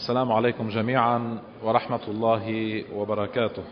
السلام عليكم جميعا ورحمة الله وبركاته.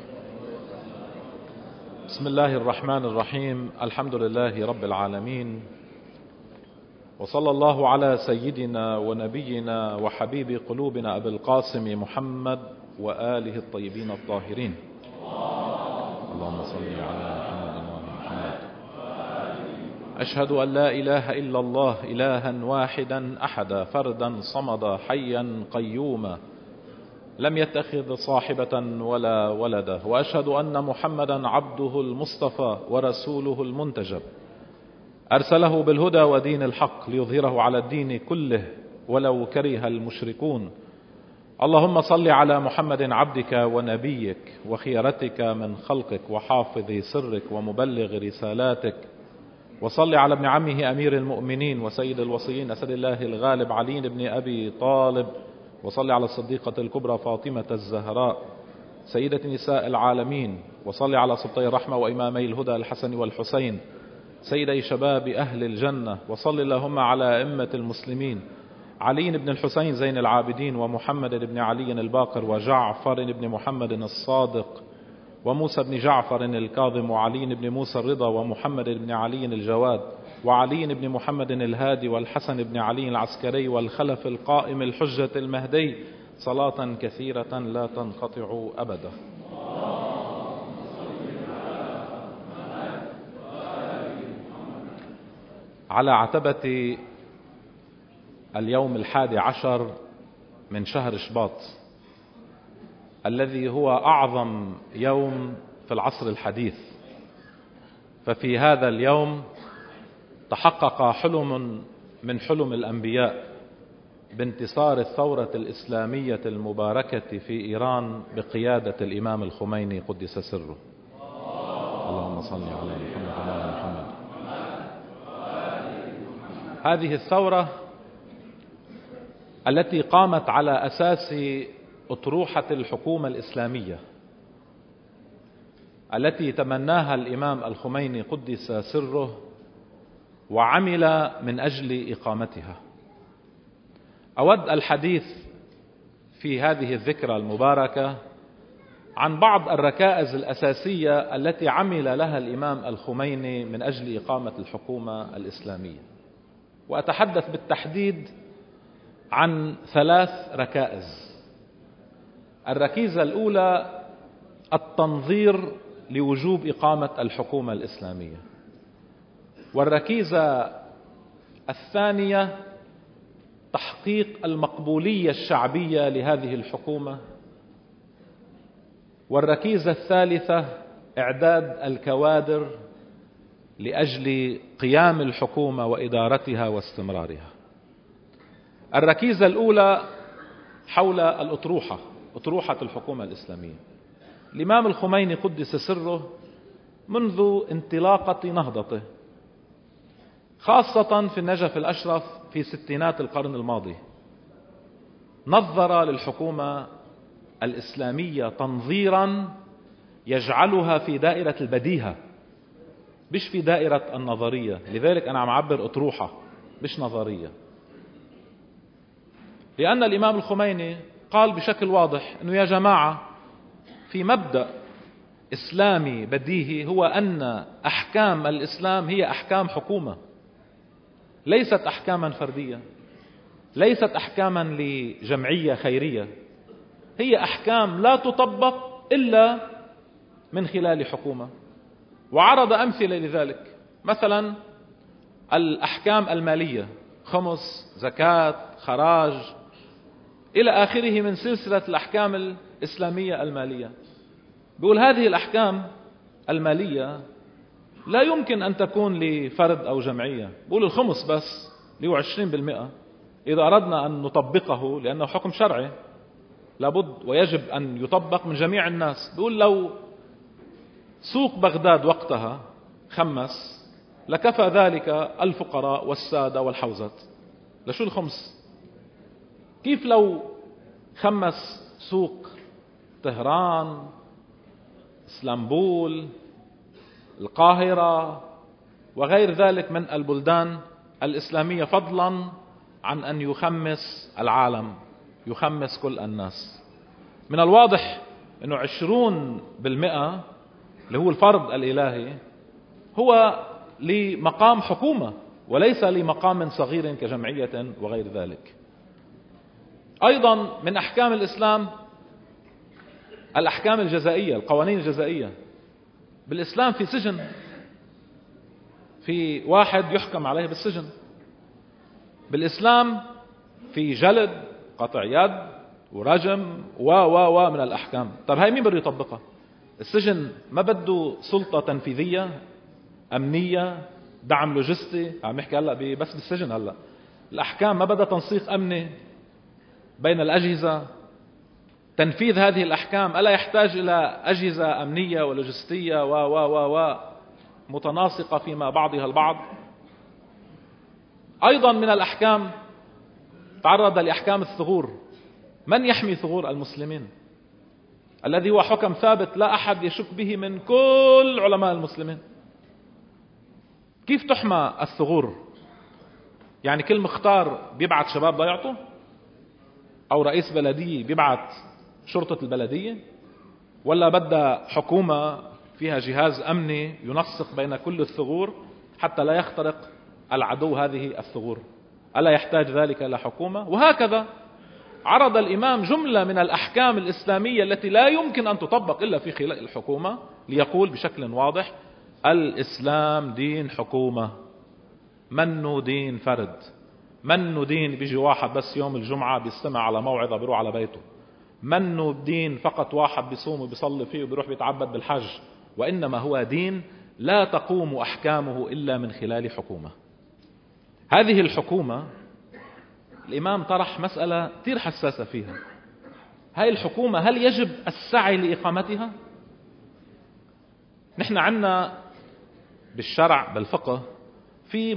بسم الله الرحمن الرحيم. الحمد لله رب العالمين، وصلى الله على سيدنا ونبينا وحبيب قلوبنا أبي القاسم محمد وآله الطيبين الطاهرين. اللهم صل على محمد وآل محمد. أشهد أن لا إله إلا الله إلها واحدا أحدا فردا صمدا حيا قيوما لم يتخذ صاحبة ولا ولدا، وأشهد أن محمدا عبده المصطفى ورسوله المنتجب، أرسله بالهدى ودين الحق ليظهره على الدين كله ولو كره المشركون. اللهم صل على محمد عبدك ونبيك وخيرتك من خلقك وحافظ سرك ومبلغ رسالاتك، وصل على ابن عمه أمير المؤمنين وسيد الوصيين أسد الله الغالب علي بن أبي طالب، وصل على الصديقة الكبرى فاطمة الزهراء سيدة نساء العالمين، وصل على سبطي الرحمة وإمامي الهدى الحسن والحسين سيدي شباب أهل الجنة، وصل اللهم على أئمة المسلمين علي بن الحسين زين العابدين ومحمد بن علي الباقر وجعفر بن محمد الصادق وموسى بن جعفر الكاظم وعلي بن موسى الرضا ومحمد بن علي الجواد وعلي بن محمد الهادي والحسن بن علي العسكري والخلف القائم الحجة المهدي، صلاة كثيرة لا تنقطع أبدا. على عتبة اليوم 11 من شهر شباط الذي هو أعظم يوم في العصر الحديث، ففي هذا اليوم تحقق حلم من حلم الأنبياء بانتصار الثورة الإسلامية المباركة في إيران بقيادة الإمام الخميني قدس سره. اللهم صل على محمد وعلى محمد. هذه الثورة التي قامت على أساس أطروحة الحكومة الإسلامية التي تمناها الإمام الخميني قدس سره وعمل من أجل إقامتها. أود الحديث في هذه الذكرى المباركة عن بعض الركائز الأساسية التي عمل لها الإمام الخميني من أجل إقامة الحكومة الإسلامية، وأتحدث بالتحديد عن 3 ركائز. الركيزة الأولى التنظير لوجوب إقامة الحكومة الإسلامية، والركيزة الثانية تحقيق المقبولية الشعبية لهذه الحكومة، والركيزة الثالثة إعداد الكوادر لأجل قيام الحكومة وإدارتها واستمرارها. الركيزة الأولى حول أطروحة الحكومة الإسلامية. الإمام الخميني قدس سره منذ انطلاقة نهضته، خاصة في النجف الأشرف في ستينات القرن الماضي، نظر للحكومة الإسلامية تنظيرا يجعلها في دائرة البديهة مش في دائرة النظرية. لذلك أنا عم أعبر أطروحة مش نظرية، لأن الإمام الخميني قال بشكل واضح أنه يا جماعة في مبدأ إسلامي بديهي هو أن أحكام الإسلام هي أحكام حكومة، ليست أحكاما فردية، ليست أحكاما لجمعية خيرية، هي أحكام لا تطبق إلا من خلال حكومة. وعرض أمثلة لذلك، مثلا الأحكام المالية، خمس، زكاة، خراج، إلى آخره من سلسلة الأحكام الإسلامية المالية. بيقول هذه الأحكام المالية لا يمكن أن تكون لفرد أو جمعية. بيقول الخمس بس اللي هو 20% إذا أردنا أن نطبقه، لأنه حكم شرعي لابد ويجب أن يطبق من جميع الناس. بيقول لو سوق بغداد وقتها خمس لكفى ذلك الفقراء والسادة والحوزات. لشو الخمس؟ كيف لو خمس سوق طهران، اسلامبول، القاهرة وغير ذلك من البلدان الإسلامية، فضلا عن أن يخمس العالم؟ يخمس كل الناس. من الواضح أنه 20% اللي هو الفرض الإلهي هو لمقام حكومة وليس لمقام صغير كجمعية وغير ذلك. أيضا من أحكام الإسلام الأحكام الجزائية، القوانين الجزائية. بالإسلام في سجن، في واحد يحكم عليه بالسجن. بالإسلام في جلد، قطع يد ورجم و من الأحكام. طب هاي مين بده يطبقها؟ السجن ما بده سلطة تنفيذية أمنية دعم لوجستي، عم نحكي هلا بس بالسجن. هلا الأحكام ما بدها تنسيق أمني بين الأجهزة. تنفيذ هذه الأحكام ألا يحتاج إلى أجهزة أمنية ولوجستية و متناسقة فيما بعضها البعض. أيضا من الأحكام تعرض لأحكام الثغور. من يحمي ثغور المسلمين؟ الذي هو حكم ثابت لا أحد يشك به من كل علماء المسلمين. كيف تحمى الثغور؟ يعني كل مختار بيبعت شباب ضيعته، أو رئيس بلدية بيبعت شرطة البلدية، ولا بدها حكومة فيها جهاز أمني ينسق بين كل الثغور حتى لا يخترق العدو هذه الثغور؟ ألا يحتاج ذلك إلى حكومة؟ وهكذا عرض الإمام جملة من الأحكام الإسلامية التي لا يمكن أن تطبق إلا في خلال الحكومة، ليقول بشكل واضح: الإسلام دين حكومة، منه دين فرد، منه دين بيجي واحد بس يوم الجمعة بيستمع على موعظة بيروح على بيته، منه دين فقط واحد بيصوم وبيصلي فيه وبيروح بيتعبد بالحج، وإنما هو دين لا تقوم أحكامه إلا من خلال حكومة. هذه الحكومة الإمام طرح مسألة كثير حساسة فيها. هاي الحكومة هل يجب السعي لإقامتها؟ نحن عندنا بالشرع بالفقه في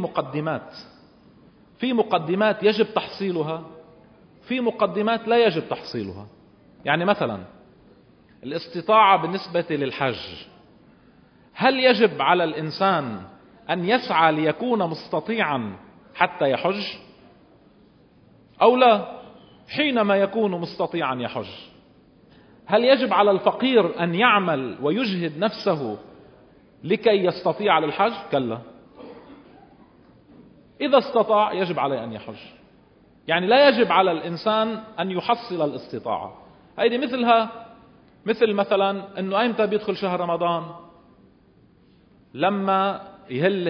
مقدمات يجب تحصيلها، في مقدمات لا يجب تحصيلها. يعني مثلا الاستطاعة بالنسبة للحج، هل يجب على الإنسان أن يسعى ليكون مستطيعا حتى يحج أو لا؟ حينما يكون مستطيعا يحج. هل يجب على الفقير أن يعمل ويجهد نفسه لكي يستطيع للحج؟ كلا، إذا استطاع يجب عليه أن يحج. يعني لا يجب على الإنسان أن يحصل الاستطاعة. هذه مثل مثلا أنه أيمتى بيدخل شهر رمضان؟ لما يهل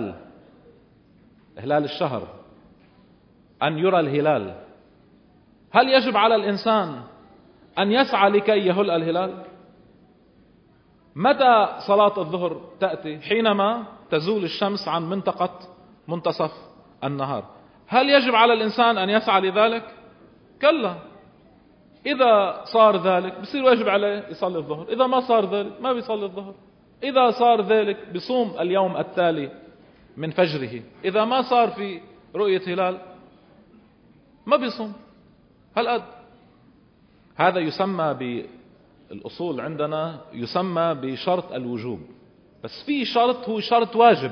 هلال الشهر، أن يرى الهلال. هل يجب على الإنسان أن يسعى لكي يهل الهلال؟ متى صلاة الظهر تأتي؟ حينما تزول الشمس عن منطقة منتصف النهار. هل يجب على الإنسان أن يسعى لذلك؟ كلا، إذا صار ذلك بصير واجب عليه يصلي الظهر، إذا ما صار ذلك ما بيصلي الظهر، إذا صار ذلك بصوم اليوم التالي من فجره، إذا ما صار في رؤية هلال ما بيصوم. هذا يسمى بالأصول عندنا يسمى بشرط الوجوب. بس في شرط هو شرط واجب،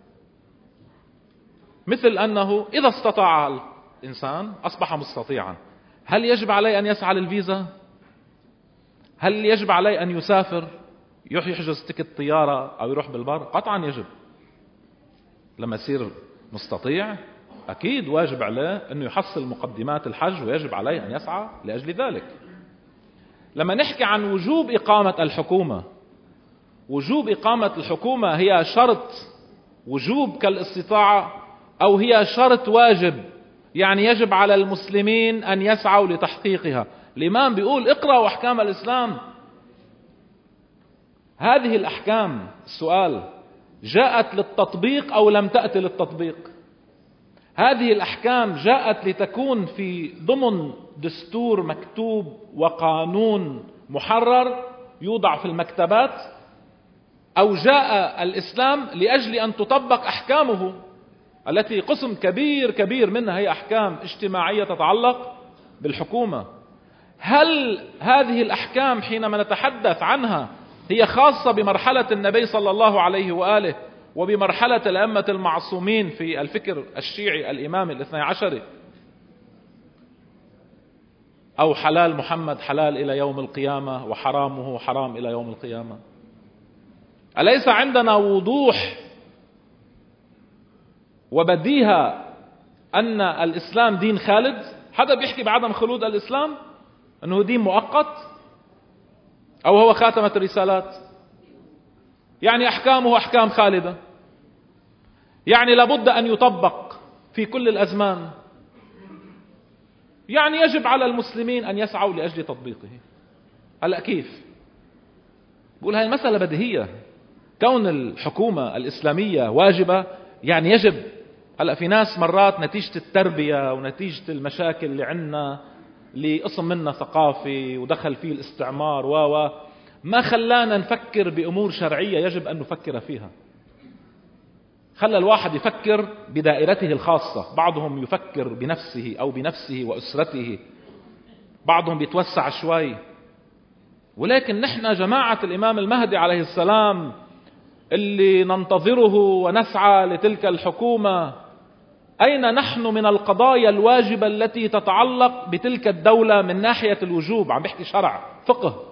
مثل أنه إذا استطاع الإنسان أصبح مستطيعا، هل يجب عليه أن يسعى للفيزا؟ هل يجب عليه أن يسافر يحجز تكت طيارة أو يروح بالبر؟ قطعا يجب. لما يصير مستطيع أكيد واجب عليه أنه يحصل مقدمات الحج، ويجب عليه أن يسعى لأجل ذلك. لما نحكي عن وجوب إقامة الحكومة، وجوب إقامة الحكومة هي شرط وجوب كالاستطاعة، أو هي شرط واجب؟ يعني يجب على المسلمين أن يسعوا لتحقيقها. الإمام بيقول: اقرأوا أحكام الإسلام. هذه الأحكام، السؤال، جاءت للتطبيق أو لم تأتي للتطبيق؟ هذه الأحكام جاءت لتكون في ضمن دستور مكتوب وقانون محرر يوضع في المكتبات، أو جاء الإسلام لأجل أن تطبق أحكامه التي قسم كبير منها هي أحكام اجتماعية تتعلق بالحكومة؟ هل هذه الأحكام حينما نتحدث عنها هي خاصة بمرحلة النبي صلى الله عليه وآله وبمرحلة الأئمة المعصومين في الفكر الشيعي الإمامي الاثني عشري، أو حلال محمد حلال إلى يوم القيامة وحرامه حرام إلى يوم القيامة؟ أليس عندنا وضوح وبديهة أن الإسلام دين خالد؟ حدا بيحكي بعدم خلود الإسلام أنه دين مؤقت أو هو خاتمة الرسالات؟ يعني أحكامه أحكام خالدة، يعني لابد أن يطبق في كل الأزمان، يعني يجب على المسلمين أن يسعوا لأجل تطبيقه. هلأ كيف؟ بقول هاي المسألة بديهية، كون الحكومة الإسلامية واجبة يعني يجب. هلأ في ناس مرات نتيجة التربية ونتيجة المشاكل اللي عنا اللي قسم منا ثقافي ودخل فيه الاستعمار ما خلانا نفكر بأمور شرعية يجب أن نفكر فيها. خلى الواحد يفكر بدائرته الخاصة، بعضهم يفكر بنفسه أو بنفسه وأسرته، بعضهم بيتوسع شوي. ولكن نحن جماعة الإمام المهدي عليه السلام اللي ننتظره ونسعى لتلك الحكومة، أين نحن من القضايا الواجبة التي تتعلق بتلك الدولة من ناحية الوجوب؟ عم بحكي شرع فقه.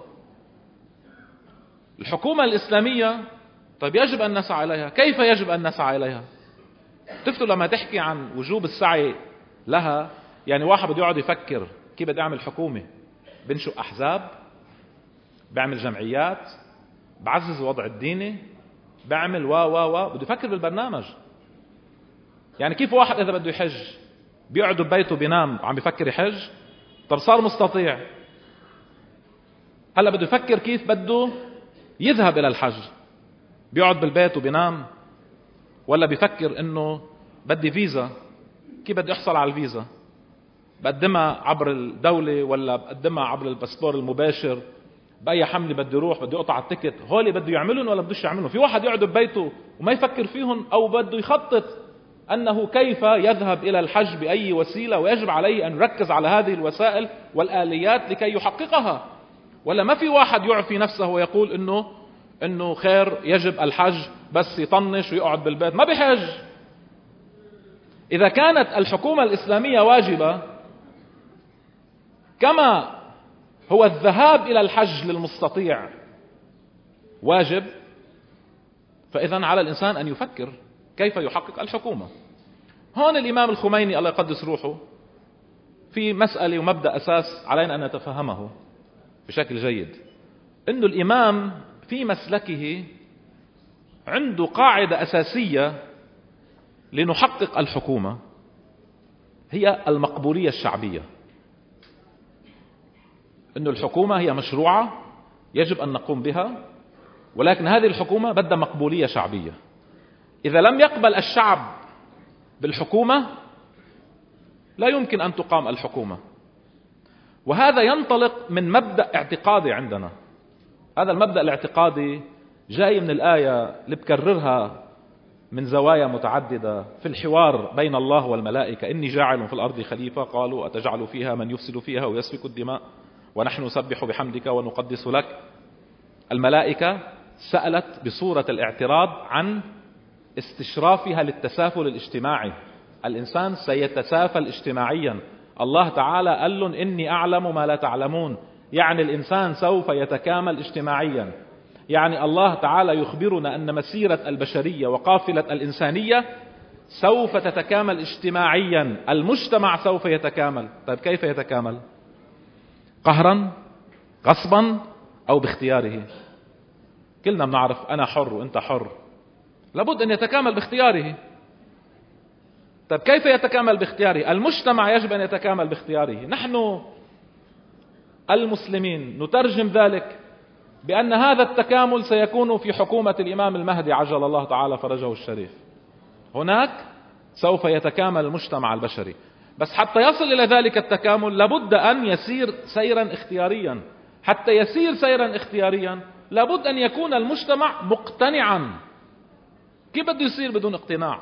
الحكومة الإسلامية طيب يجب أن نسعى إليها. كيف يجب أن نسعى إليها؟ تفتوا لما تحكي عن وجوب السعي لها، يعني واحد بده يقعد يفكر كيف بدي أعمل حكومة، بنشق أحزاب، بعمل جمعيات، بعزز الوضع الديني، بعمل بده يفكر بالبرنامج. يعني كيف واحد إذا بده يحج بيقعد ببيته بينام عم بيفكر يحج؟ طب صار مستطيع، هلا بده يفكر كيف بده يذهب إلى الحج، بيقعد بالبيت وبينام؟ ولا بيفكر إنه بدي فيزا، كيف بدي أحصل على الفيزا؟ بقدمها عبر الدولة ولا بقدمها عبر الباسبور المباشر؟ بأي حملة بدي أروح، بدي أقطع التيكت؟ هولي بده يعملون ولا بدوش يعملون؟ في واحد يقعد ببيته وما يفكر فيهم، أو بده يخطط أنه كيف يذهب إلى الحج بأي وسيلة، ويجب عليه أن يركز على هذه الوسائل والآليات لكي يحققها. ولا ما في واحد يعفي نفسه ويقول إنه خير يجب الحج بس يطنش ويقعد بالبيت ما بيحج. إذا كانت الحكومة الإسلامية واجبة كما هو الذهاب إلى الحج للمستطيع واجب، فإذا على الإنسان أن يفكر كيف يحقق الحكومة. هون الإمام الخميني الله يقدس روحه في مسألة ومبدأ أساس علينا أن نتفهمه بشكل جيد، إنه الإمام في مسلكه عنده قاعدة أساسية لنحقق الحكومة، هي المقبولية الشعبية. إنه الحكومة هي مشروعة يجب أن نقوم بها، ولكن هذه الحكومة بدها مقبولية شعبية. إذا لم يقبل الشعب بالحكومة لا يمكن أن تقام الحكومة. وهذا ينطلق من مبدأ اعتقادي عندنا. هذا المبدأ الاعتقادي جاي من الآية اللي بكررها من زوايا متعددة في الحوار بين الله والملائكة: إني جاعل في الأرض خليفة، قالوا أتجعل فيها من يفسد فيها ويسفك الدماء ونحن نسبح بحمدك ونقدس لك. الملائكة سألت بصورة الاعتراض عن استشرافها للتسافل الاجتماعي. الإنسان سيتسافل اجتماعيا. الله تعالى قال لهم إني أعلم ما لا تعلمون، يعني الإنسان سوف يتكامل اجتماعيا. يعني الله تعالى يخبرنا أن مسيرة البشرية وقافلة الإنسانية سوف تتكامل اجتماعيا، المجتمع سوف يتكامل. طيب كيف يتكامل؟ قهرا، غصبا، أو باختياره؟ كلنا بنعرف أنا حر وأنت حر، لابد أن يتكامل باختياره. طيب كيف يتكامل باختياره؟ المجتمع يجب أن يتكامل باختياره. نحن المسلمين نترجم ذلك بأن هذا التكامل سيكون في حكومة الإمام المهدي عجل الله تعالى فرجه الشريف. هناك سوف يتكامل المجتمع البشري، بس حتى يصل إلى ذلك التكامل لابد أن يسير سيرا اختياريا. حتى يسير سيرا اختياريا لابد أن يكون المجتمع مقتنعا. كيف بده يصير بدون اقتناع؟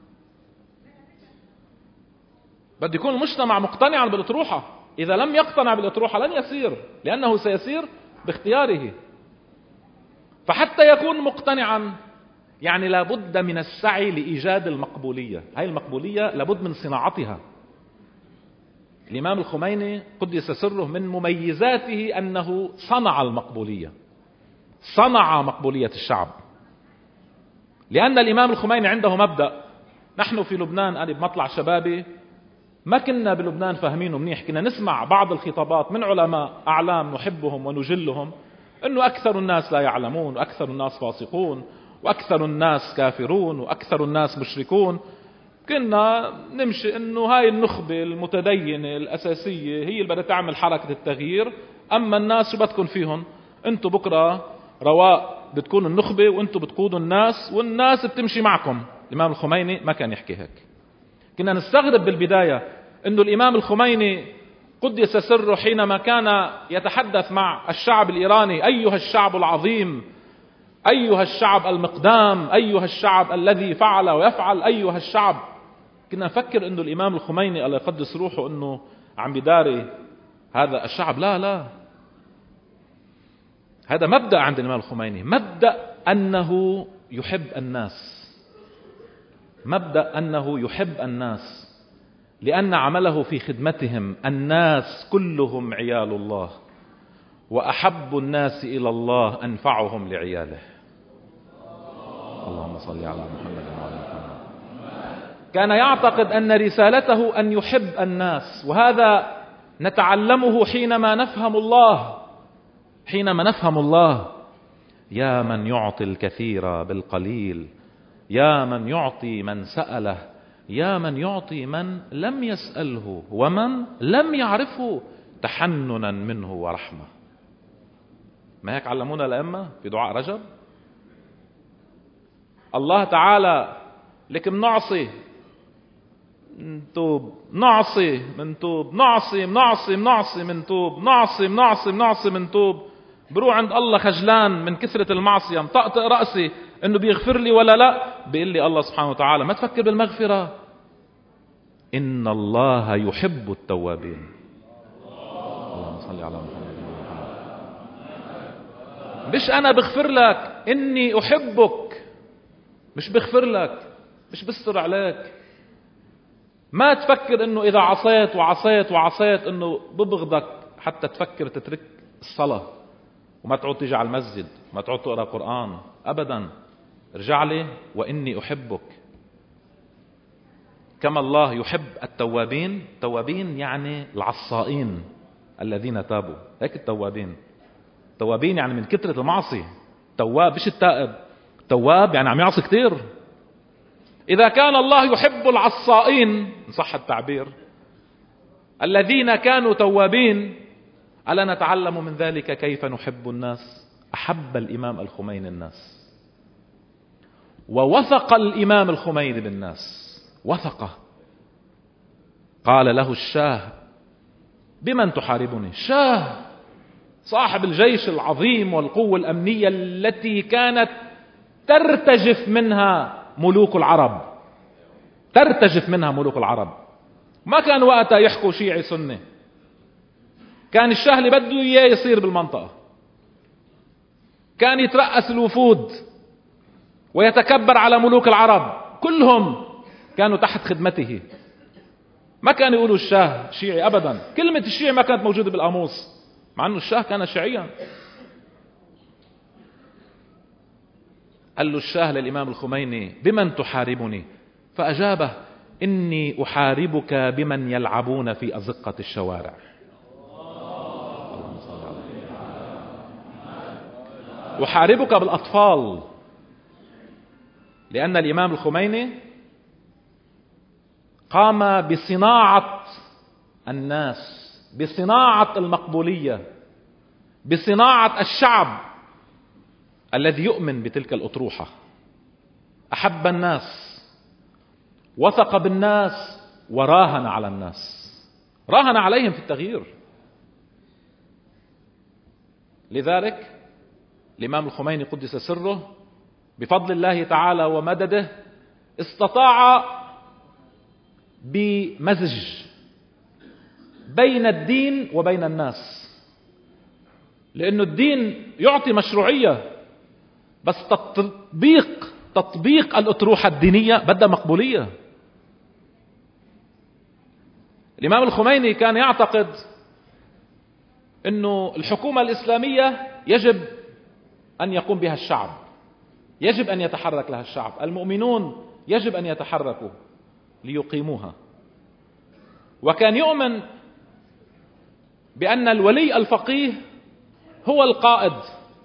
بده يكون المجتمع مقتنعا بالأطروحة. إذا لم يقتنع بالأطروحة لن يسير، لأنه سيسير باختياره. فحتى يكون مقتنعا يعني لابد من السعي لإيجاد المقبولية. هاي المقبولية لابد من صناعتها. الإمام الخميني قدس سره من مميزاته أنه صنع المقبولية، صنع مقبولية الشعب. لأن الإمام الخميني عنده مبدأ. نحن في لبنان، أنا بمطلع شبابي ما كنا بلبنان فاهمينه منيح، كنا نسمع بعض الخطابات من علماء أعلام نحبهم ونجلهم أنه أكثر الناس لا يعلمون، وأكثر الناس فاسقون، وأكثر الناس كافرون، وأكثر الناس مشركون. كنا نمشي أنه هاي النخبة المتدينة الأساسية هي اللي بدها تعمل حركة التغيير، أما الناس شو بدكم فيهم؟ أنتوا بكرة رواء بتكونوا النخبة وأنتوا بتقودوا الناس والناس بتمشي معكم. الإمام الخميني ما كان يحكي هيك. كنا نستغرب بالبداية أنه الإمام الخميني قدس سره حينما كان يتحدث مع الشعب الإيراني: أيها الشعب العظيم، أيها الشعب المقدام، أيها الشعب الذي فعل ويفعل، أيها الشعب. كنا نفكر أنه الإمام الخميني الله يقدس روحه أنه عم بداري هذا الشعب. لا، هذا مبدأ عند الإمام الخميني، مبدأ أنه يحب الناس، مبدأ أنه يحب الناس، لأن عمله في خدمتهم. الناس كلهم عيال الله، وأحب الناس إلى الله أنفعهم لعياله. اللهم صل على محمد وعلى محمد. كان يعتقد أن رسالته أن يحب الناس، وهذا نتعلمه حينما نفهم الله. حينما نفهم الله: يا من يعطي الكثير بالقليل، يا من يعطي من سأله، يا من يعطي من لم يسأله ومن لم يعرفه، تحننا منه ورحمة. ما هيك علمونا الأئمة في دعاء رجب؟ الله تعالى لك منعصي منتوب، نعصي منتوب، نعصي منعصي منعصي منتوب، نعصي منعصي منعصي منتوب. بروح عند الله خجلان من كثرة المعصية، مطقطق رأسي انه بيغفر لي ولا لا. بيقول لي الله سبحانه وتعالى: ما تفكر بالمغفرة، إن الله يحب التوابين. اللهم صل على محمد. مش أنا بغفر لك، إني أحبك. مش بغفر لك، مش بستر عليك. ما تفكر إنه إذا عصيت وعصيت وعصيت إنه ببغضك حتى تفكر تترك الصلاة وما تعود تيجي على المسجد وما تعود تقرأ قرآن أبدا. ارجع لي وإني أحبك. كما الله يحب التوابين. التوابين يعني العصائين الذين تابوا، هيك التوابين. التوابين يعني من كثرة المعصية. تواب مش التائب، تواب يعني عم يعصي كتير. إذا كان الله يحب العصائين إن صح التعبير الذين كانوا توابين، ألا نتعلم من ذلك كيف نحب الناس؟ أحب الإمام الخميني الناس، ووثق الإمام الخميني بالناس وثقه. قال له الشاه: بمن تحاربني؟ الشاه صاحب الجيش العظيم والقوة الأمنية التي كانت ترتجف منها ملوك العرب، ترتجف منها ملوك العرب. ما كان وقتها يحكوا شيعي سني، كان الشاه اللي بده إياه يصير بالمنطقة. كان يترأس الوفود ويتكبر على ملوك العرب، كلهم كانوا تحت خدمته. ما كانوا يقولوا الشاه شيعي أبدا. كلمة الشيعي ما كانت موجودة بالقاموس، مع أنه الشاه كان شيعيا. قال له الشاه للإمام الخميني: بمن تحاربني؟ فأجابه: إني أحاربك بمن يلعبون في أزقة الشوارع. أحاربك بالأطفال، لأن الإمام الخميني قام بصناعة الناس، بصناعة المقبولية، بصناعة الشعب الذي يؤمن بتلك الأطروحة. أحب الناس، وثق بالناس، وراهن على الناس، راهن عليهم في التغيير. لذلك الإمام الخميني قدس سره بفضل الله تعالى ومدده استطاع بمزج بين الدين وبين الناس. لأنه الدين يعطي مشروعية، بس تطبيق الأطروحة الدينية بدها مقبولية. الإمام الخميني كان يعتقد أنه الحكومة الإسلامية يجب أن يقوم بها الشعب، يجب أن يتحرك لها الشعب، المؤمنون يجب أن يتحركوا ليقيموها. وكان يؤمن بأن الولي الفقيه هو القائد،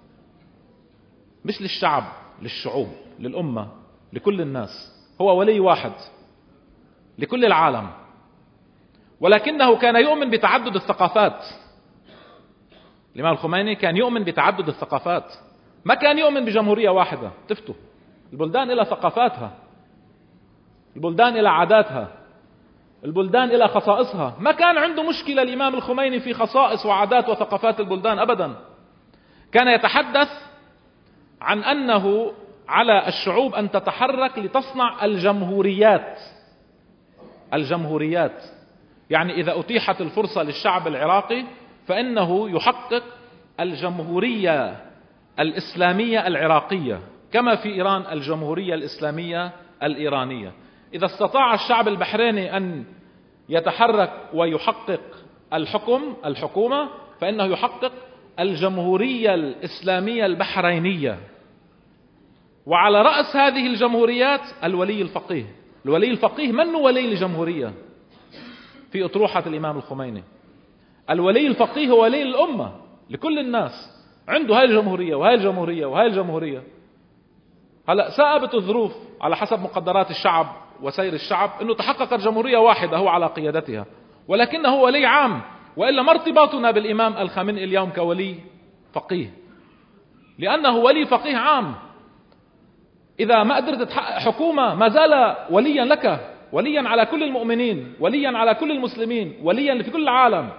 مش للشعب، للشعوب، للأمة، لكل الناس، هو ولي واحد لكل العالم. ولكنه كان يؤمن بتعدد الثقافات. الإمام الخميني كان يؤمن بتعدد الثقافات، ما كان يؤمن بجمهورية واحدة. تفتوا البلدان إلى ثقافاتها، البلدان إلى عاداتها، البلدان إلى خصائصها. ما كان عنده مشكلة الإمام الخميني في خصائص وعادات وثقافات البلدان أبدا. كان يتحدث عن أنه على الشعوب أن تتحرك لتصنع الجمهوريات. الجمهوريات يعني إذا أتيحت الفرصة للشعب العراقي فإنه يحقق الجمهورية الإسلامية العراقية، كما في إيران الجمهورية الإسلامية الإيرانية. إذا استطاع الشعب البحريني أن يتحرك ويحقق الحكومة فإنه يحقق الجمهورية الإسلامية البحرينية. وعلى رأس هذه الجمهوريات الولي الفقيه. الولي الفقيه من هو ولي الجمهورية في أطروحة الإمام الخميني؟ الولي الفقيه هو ولي الأمة لكل الناس، عنده هاي الجمهورية وهاي الجمهورية وهاي الجمهورية. هلأ سابت الظروف على حسب مقدرات الشعب وسير الشعب أنه تحققت جمهورية واحدة هو على قيادتها، ولكنه ولي عام. وإلا ما ارتباطنا بالإمام الخامنئي اليوم كولي فقيه؟ لأنه ولي فقيه عام. إذا ما قدرت تحقق حكومة ما زال وليا لك، وليا على كل المؤمنين، وليا على كل المسلمين، وليا في كل العالم.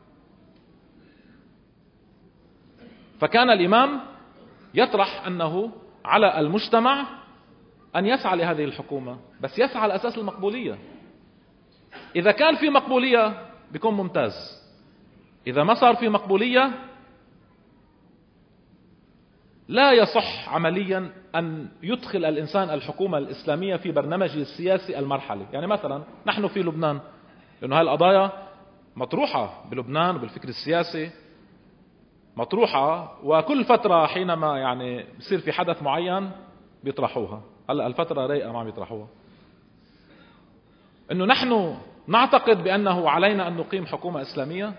فكان الإمام يطرح أنه على المجتمع أن يسعى لهذه الحكومة، بس يسعى على أساس المقبولية. إذا كان في مقبولية بيكون ممتاز، إذا ما صار في مقبولية لا يصح عمليا أن يدخل الإنسان الحكومة الإسلامية في برنامجه السياسي المرحلي. يعني مثلا نحن في لبنان، لأنه هذه القضايا مطروحة بلبنان بالفكر السياسي مطروحة، وكل فترة حينما يعني بصير في حدث معين بيطرحوها. هلا الفترة رايقة ما عم يطرحوها. إنه نحن نعتقد بأنه علينا أن نقيم حكومة إسلامية.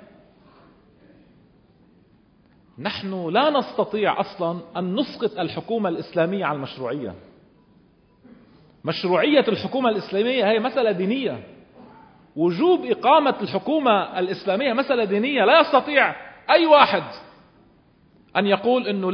نحن لا نستطيع أصلا أن نسقط الحكومة الإسلامية على المشروعية. مشروعية الحكومة الإسلامية هي مسألة دينية. وجوب إقامة الحكومة الإسلامية مسألة دينية. لا يستطيع أي واحد أن يقول إنه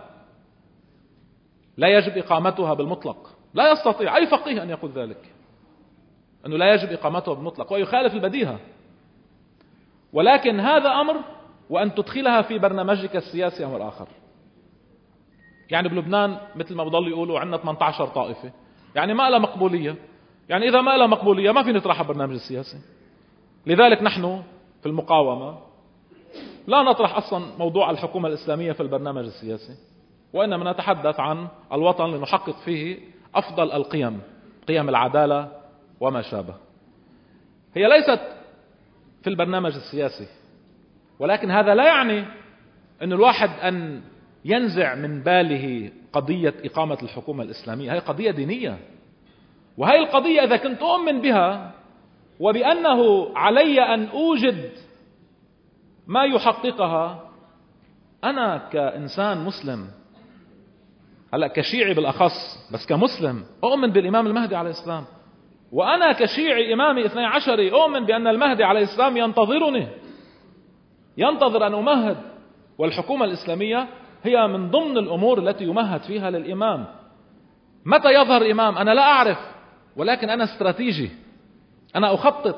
لا يجب إقامتها بالمطلق. لا يستطيع أي فقيه أن يقول ذلك، أنه لا يجب إقامتها بالمطلق، ويخالف البديهة. ولكن هذا أمر، وأن تدخلها في برنامجك السياسي أمر آخر. يعني بلبنان مثل ما بضل يقولوا عندنا 18 طائفة، يعني ما لها مقبولية. يعني إذا ما لها مقبولية ما في نطرحها برنامج السياسي. لذلك نحن في المقاومة لا نطرح أصلا موضوع الحكومة الإسلامية في البرنامج السياسي، وإنما نتحدث عن الوطن لنحقق فيه أفضل القيم، قيم العدالة وما شابه. هي ليست في البرنامج السياسي، ولكن هذا لا يعني أن الواحد أن ينزع من باله قضية إقامة الحكومة الإسلامية. هي قضية دينية، وهي القضية إذا كنت أؤمن بها وبأنه علي أن أوجد ما يحققها، أنا كإنسان مسلم، هلأ كشيعي بالأخص، بس كمسلم أؤمن بالإمام المهدي عليه السلام. وأنا كشيعي إمامي 12 أؤمن بأن المهدي عليه السلام ينتظرني، ينتظر أن أمهد. والحكومة الإسلامية هي من ضمن الأمور التي يمهد فيها للإمام. متى يظهر إمام أنا لا أعرف، ولكن أنا استراتيجي. أنا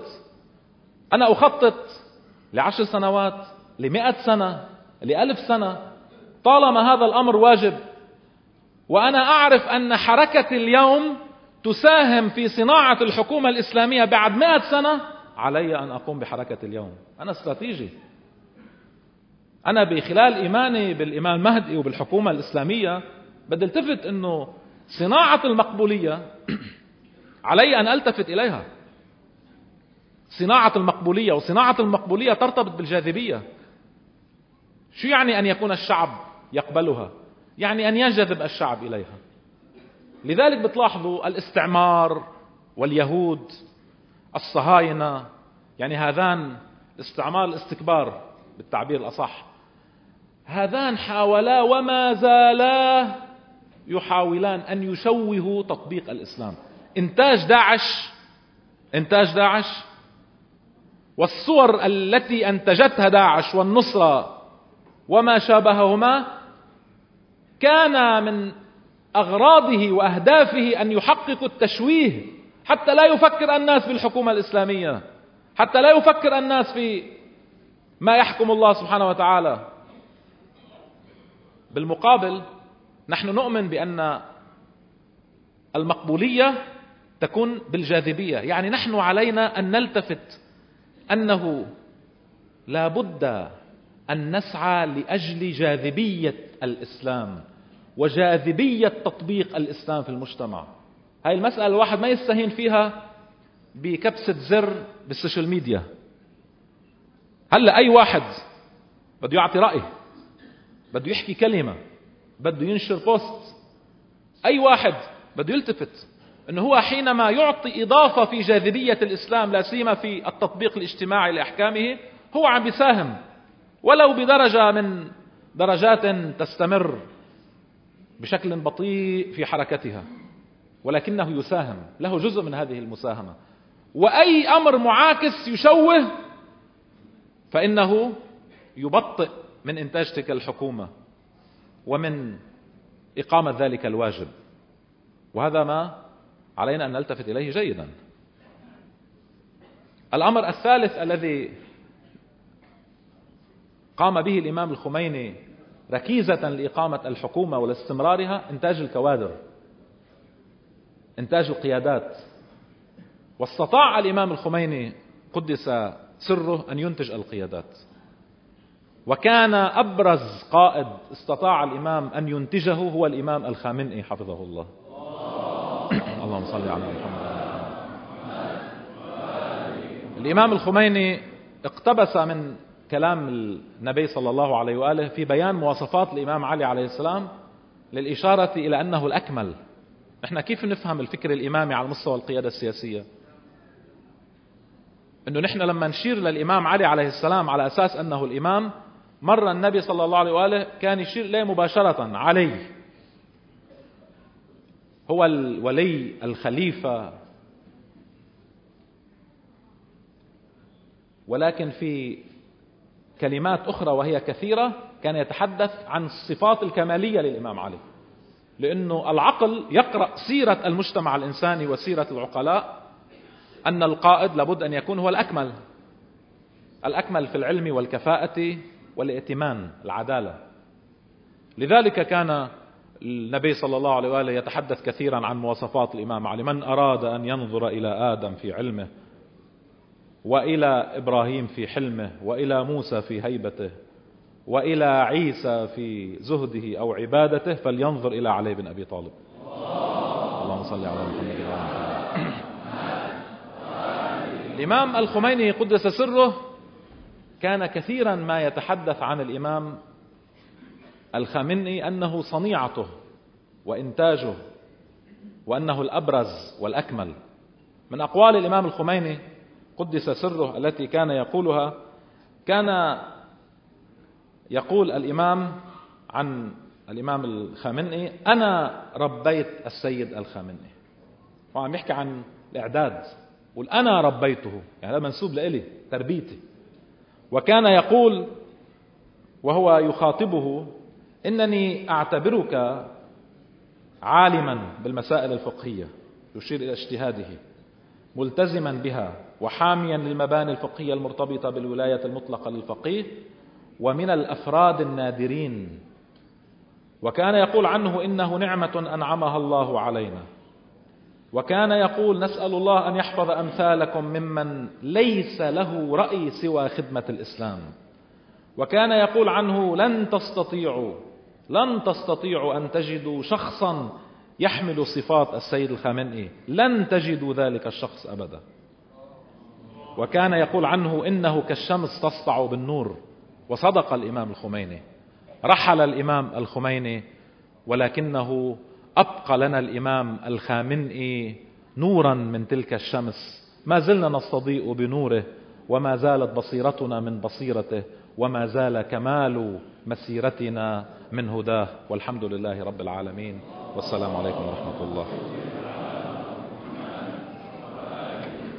أخطط ل10 سنوات، ل100 سنة، ل1000 سنة، طالما هذا الأمر واجب. وأنا أعرف أن حركة اليوم تساهم في صناعة الحكومة الإسلامية بعد 100 سنة. علي أن أقوم بحركة اليوم. أنا استراتيجي. أنا بخلال إيماني بالإمام المهدي وبالحكومة الإسلامية بدي التفت أنه صناعة المقبولية علي أن ألتفت إليها. صناعة المقبولية، وصناعة المقبولية ترتبط بالجاذبية. شو يعني أن يكون الشعب يقبلها؟ يعني أن ينجذب الشعب إليها. لذلك بتلاحظوا الاستعمار واليهود الصهاينة، يعني هذان الاستعمار الاستكبار بالتعبير الأصح، هذان حاولا وما زالا يحاولان أن يشوهوا تطبيق الإسلام. إنتاج داعش والصور التي أنتجتها داعش والنصرة وما شابههما كان من أغراضه وأهدافه أن يحقق التشويه، حتى لا يفكر الناس بالحكومة الإسلامية، حتى لا يفكر الناس في ما يحكم الله سبحانه وتعالى. بالمقابل نحن نؤمن بأن المقبولية تكون بالجاذبية. يعني نحن علينا أن نلتفت أنه لا بد أن نسعى لأجل جاذبية الإسلام وجاذبية تطبيق الإسلام في المجتمع. هاي المسألة الواحد ما يستهين فيها بكبسة زر بالسوشيال ميديا. هلأ أي واحد بده يعطي رأي، بده يحكي كلمة، بده ينشر بوست، أي واحد بده يلتفت أنه هو حينما يعطي إضافة في جاذبية الإسلام، لا سيما في التطبيق الاجتماعي لأحكامه، هو عم بيساهم ولو بدرجة من درجات تستمر بشكل بطيء في حركتها، ولكنه يساهم، له جزء من هذه المساهمة. وأي أمر معاكس يشوه فإنه يبطئ من إنتاج تلك الحكومة ومن إقامة ذلك الواجب، وهذا ما علينا أن نلتفت إليه جيدا. الأمر الثالث الذي قام به الإمام الخميني ركيزة لإقامة الحكومة ولاستمرارها إنتاج الكوادر، إنتاج القيادات. واستطاع الإمام الخميني قدس سره أن ينتج القيادات، وكان أبرز قائد استطاع الإمام أن ينتجه هو الإمام الخامنئي حفظه الله. اللهم صل على محمد. الإمام الخميني اقتبس من كلام النبي صلى الله عليه وآله في بيان مواصفات الإمام علي عليه السلام للإشارة إلى أنه الأكمل. نحن كيف نفهم الفكر الإمامي على مستوى القيادة السياسية؟ أنه نحن لما نشير للإمام علي عليه السلام على أساس أنه الإمام، مرة النبي صلى الله عليه وآله كان يشير إليه مباشرة: علي هو الولي الخليفة. ولكن في كلمات أخرى وهي كثيرة كان يتحدث عن الصفات الكمالية للإمام علي، لأنه العقل يقرأ سيرة المجتمع الإنساني وسيرة العقلاء أن القائد لابد أن يكون هو الأكمل في العلم والكفاءة والائتمان، العدالة. لذلك كان النبي صلى الله عليه وآله يتحدث كثيرا عن مواصفات الإمام علي: من أراد أن ينظر إلى آدم في علمه، وإلى إبراهيم في حلمه، وإلى موسى في هيبته، وإلى عيسى في زهده أو عبادته، فلينظر إلى علي بن أبي طالب. اللهم صل على محمد وعلى محمد. الإمام الخميني قدس سره كان كثيرا ما يتحدث عن الإمام الخامنئي أنه صنيعته وإنتاجه، وأنه الأبرز والأكمل. من أقوال الإمام الخميني قدس سره التي كان يقولها، كان يقول الإمام عن الإمام الخامنئي: أنا ربيت السيد الخامنئي. وعم يحكي عن الإعداد، قل أنا ربيته، يعني هذا منسوب لإلي، تربيتي. وكان يقول وهو يخاطبه: إنني أعتبرك عالما بالمسائل الفقهية، يشير إلى اجتهاده، ملتزما بها، وحاميا للمباني الفقهية المرتبطة بالولاية المطلقة للفقيه، ومن الأفراد النادرين. وكان يقول عنه: إنه نعمة أنعمها الله علينا. وكان يقول: نسأل الله أن يحفظ أمثالكم ممن ليس له رأي سوى خدمة الإسلام. وكان يقول عنه: لن تستطيعوا أن تجدوا شخصا يحمل صفات السيد الخامنئي، لن تجدوا ذلك الشخص أبدا. وكان يقول عنه إنه كالشمس تسطع بالنور. وصدق الإمام الخميني. رحل الإمام الخميني ولكنه أبقى لنا الإمام الخامنئي نورا من تلك الشمس، ما زلنا نستضيء بنوره، وما زالت بصيرتنا من بصيرته، وما زال كمال مسيرتنا من هداه. والحمد لله رب العالمين، والسلام عليكم ورحمة الله.